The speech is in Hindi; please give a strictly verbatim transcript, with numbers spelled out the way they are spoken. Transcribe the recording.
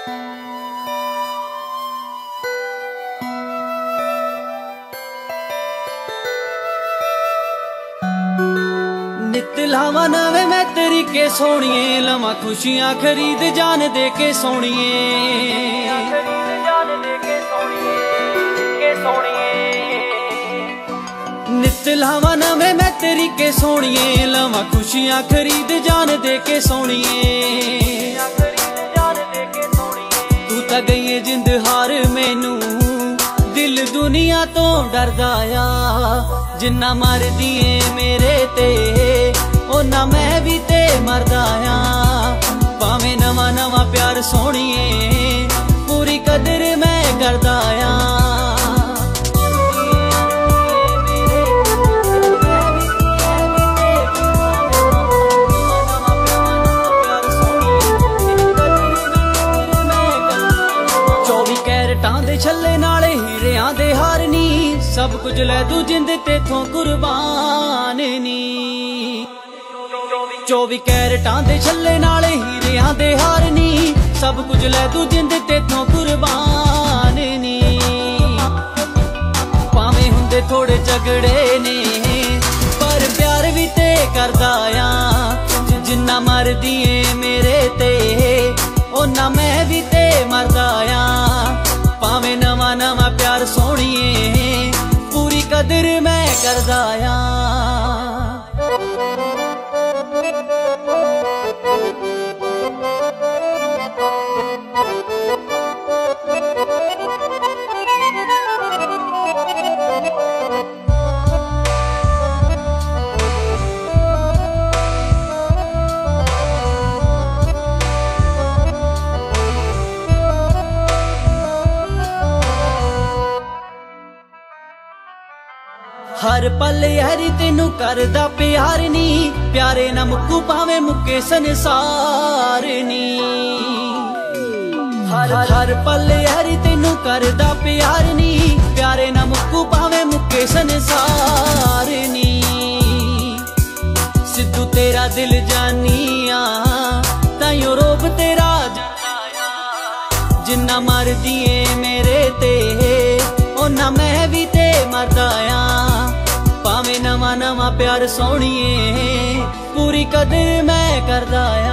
नित लावा नवे मैं तरीके सोनिए, लवा खुशियां खरीद जान दे के सोनिए। नित लावा नवे मैं तरीके सोनिए, लवा खुशियां खरीद जान दे के सोनिए। तू तां गई है जिंद हार मैनू, दिल दुनिया तो डरदा आ। जिन्ना मरदी है मेरे ते ओना मैं भी ते मरदा आ। भावें नवा नवा प्यार सोहणीए, पूरी कदर मैं करदा आ। चौबी कैरटां दे छल्ले नाले हीरियां दे हार नी, सब कुछ लै दू जिंद तेथों कुर्बान नी। चौबी कैरटां दे छल्ले नाले हीरियां दे हार नी, सब कुछ लै दू जिंद तेथों कुर्बान नी। भावें हुंदे थोड़े झगड़े ने, पर प्यार भी ते करदा आ। जिन्ना मरदी ऐ मेरे ते ओना मैं भी ते मरदा आ। भावें नवा नवा प्यार सोहणीए, पूरी कदर मैं करदा आ। हर पल यारी तेनू करदा प्यार नी, प्यारे ना मुक्कू भावें मुक्के संसार नी। हर हर पल यारी तेनू करदा प्यार नी, प्यारे ना मुक्कू भावें मुक्के संसार नी। सिद्धू तेरा दिल जानिया, ताइयों रोब तेरा जाना। जिन्ना मरदी ऐ मेरे ते ओना मैं भी ते मरदा आ। भावें नवा नवा प्यार सोहणीए, पूरी कदर मैं करदा आ।